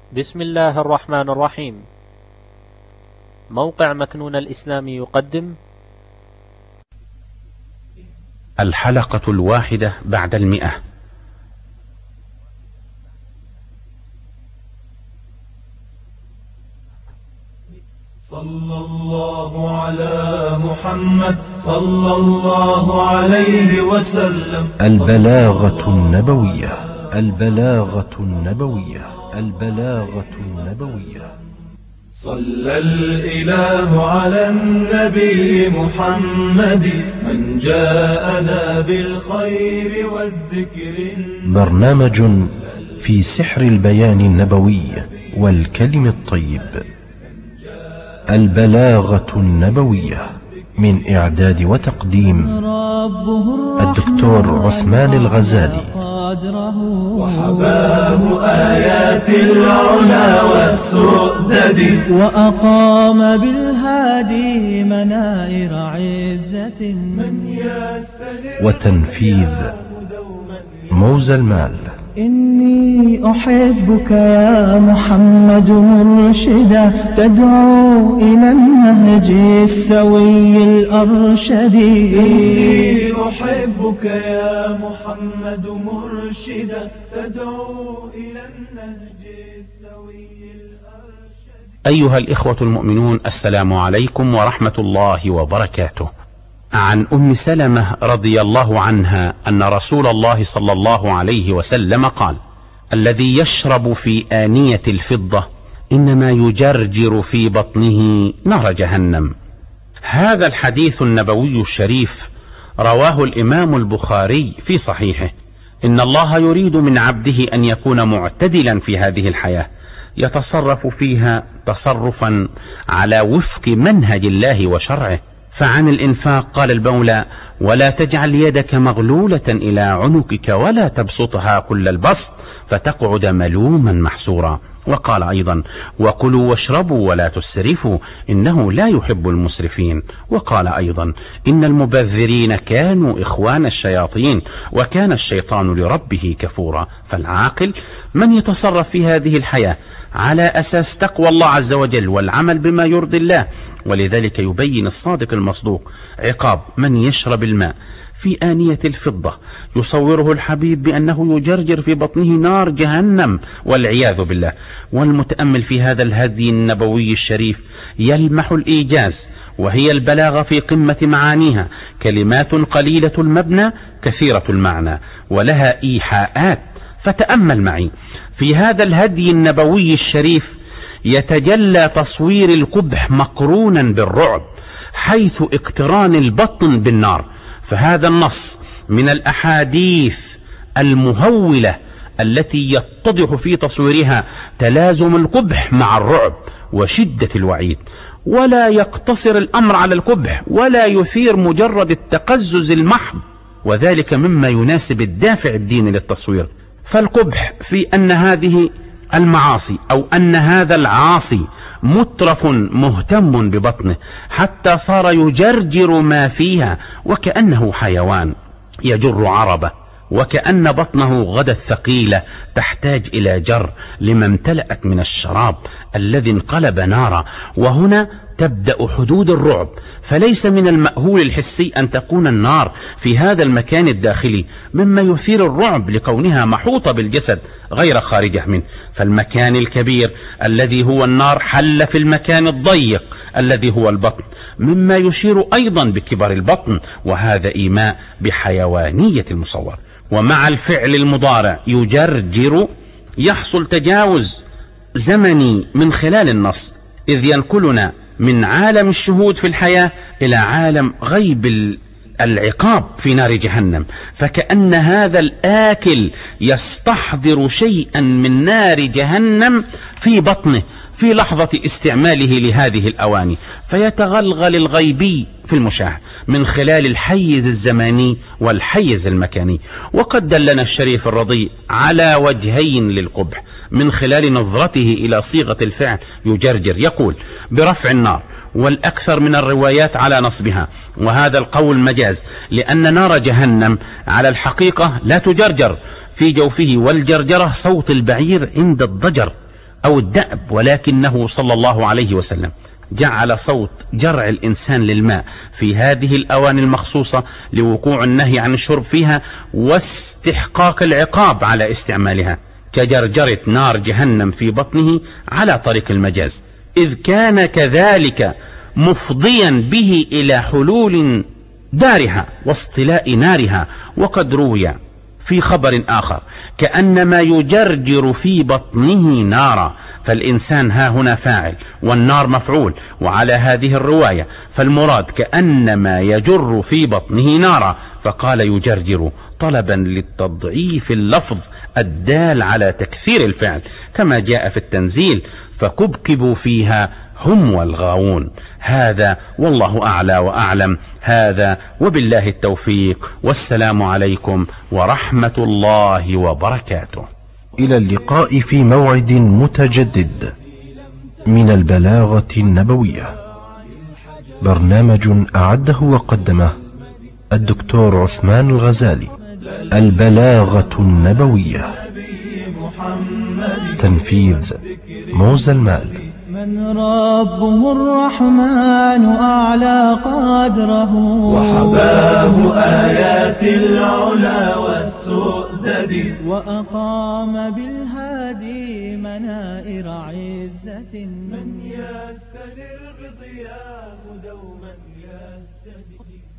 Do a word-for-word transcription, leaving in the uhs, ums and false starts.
بسم الله الرحمن الرحيم. موقع مكنون الإسلامي يقدم الحلقة الواحدة بعد المئة. صلى الله على محمد صلى الله عليه وسلم. البلاغة النبوية البلاغة النبوية البلاغة النبوية. صلى الإله على النبي محمد من جاءنا بالخير والذكر. برنامج في سحر البيان النبوي والكلم الطيب. البلاغة النبوية، من إعداد وتقديم الدكتور عثمان الغزالي. وحباه آيات العلا والسؤدد، وأقام بالهادي منائر عزة من يستلم وتنفيذ موزى المال. إني أحبك يا محمد مرشدا، تدعو إلى النهج السوي الأرشد. إني أحبك يا محمد مرشدا، تدعو إلى النهج السوي الأرشد. أيها الإخوة المؤمنون، السلام عليكم ورحمة الله وبركاته. عن أم سلمة رضي الله عنها أن رسول الله صلى الله عليه وسلم قال: الذي يشرب في آنية الفضة إنما يجرجر في بطنه نار جهنم. هذا الحديث النبوي الشريف رواه الإمام البخاري في صحيحه. إن الله يريد من عبده أن يكون معتدلا في هذه الحياة، يتصرف فيها تصرفا على وفق منهج الله وشرعه. فعن الإنفاق قال المولى: ولا تجعل يدك مغلولة إلى عنقك ولا تبسطها كل البسط فتقعد ملوما محسورا. وقال أيضا: وكلوا واشربوا ولا تسرفوا إنه لا يحب المسرفين. وقال أيضا: إن المبذرين كانوا إخوان الشياطين وكان الشيطان لربه كفورا. فالعاقل من يتصرف في هذه الحياة على أساس تقوى الله عز وجل والعمل بما يرضي الله. ولذلك يبين الصادق المصدوق عقاب من يشرب الماء في آنية الفضة، يصوره الحبيب بأنه يجرجر في بطنه نار جهنم والعياذ بالله. والمتأمل في هذا الهدي النبوي الشريف يلمح الإيجاز، وهي البلاغة في قمة معانيها، كلمات قليلة المبنى كثيرة المعنى ولها إيحاءات. فتأمل معي في هذا الهدي النبوي الشريف، يتجلى تصوير القبح مقرونا بالرعب، حيث اقتران البطن بالنار. فهذا النص من الأحاديث المهولة التي يتضح في تصويرها تلازم القبح مع الرعب وشدة الوعيد، ولا يقتصر الأمر على القبح ولا يثير مجرد التقزز المحض، وذلك مما يناسب الدافع الديني للتصوير. فالقبح في أن هذه المعاصي أو أن هذا العاصي مترف مهتم ببطنه حتى صار يجرجر ما فيها وكأنه حيوان يجر عربه، وكأن بطنه غدا الثقيلة تحتاج إلى جر لما امتلأت من الشراب الذي انقلب نارا. وهنا تبدأ حدود الرعب. فليس من المأهول الحسي أن تكون النار في هذا المكان الداخلي مما يثير الرعب لكونها محوطة بالجسد غير خارجه منه. فالمكان الكبير الذي هو النار حل في المكان الضيق الذي هو البطن، مما يشير أيضا بكبر البطن، وهذا إيماء بحيوانية المصور. ومع الفعل المضارع يجرجر يحصل تجاوز زمني من خلال النص، إذ ينقلنا من عالم الشهود في الحياة إلى عالم غيب العقاب في نار جهنم. فكأن هذا الآكل يستحضر شيئا من نار جهنم في بطنه في لحظة استعماله لهذه الأواني، فيتغلغل الغيبي في المشاهد من خلال الحيز الزماني والحيز المكاني. وقد دلنا الشريف الرضي على وجهين للقبح من خلال نظرته إلى صيغة الفعل يجرجر، يقول برفع النار، والأكثر من الروايات على نصبها، وهذا القول مجاز، لأن نار جهنم على الحقيقة لا تجرجر في جوفه، والجرجرة صوت البعير عند الضجر، أو الدأب، ولكنه صلى الله عليه وسلم جعل صوت جرع الإنسان للماء في هذه الأواني المخصوصة لوقوع النهي عن الشرب فيها واستحقاق العقاب على استعمالها، كجرجرة نار جهنم في بطنه على طريق المجاز، إذ كان كذلك مفضيا به إلى حلول دارها واصطلاء نارها. وقد روي في خبر آخر كأنما يجرجر في بطنه نارا، فالإنسان ها هنا فاعل والنار مفعول، وعلى هذه الرواية فالمراد كأنما يجر في بطنه نارا، فقال يجرجر طلبا للتضعيف اللفظ الدال على تكثير الفعل، كما جاء في التنزيل فكبكبوا فيها هم والغاوون. هذا والله أعلى وأعلم. هذا وبالله التوفيق، والسلام عليكم ورحمة الله وبركاته. إلى اللقاء في موعد متجدد من البلاغة النبوية، برنامج أعده وقدمه الدكتور عثمان الغزالي. البلاغة النبوية، تنفيذ موزى المال. من ربه الرحمن أعلى قدره، وحباه آيات العلا والسؤدد، وأقام بالهادي منائر عزة. من يستنر بضياه دوما يهتدي.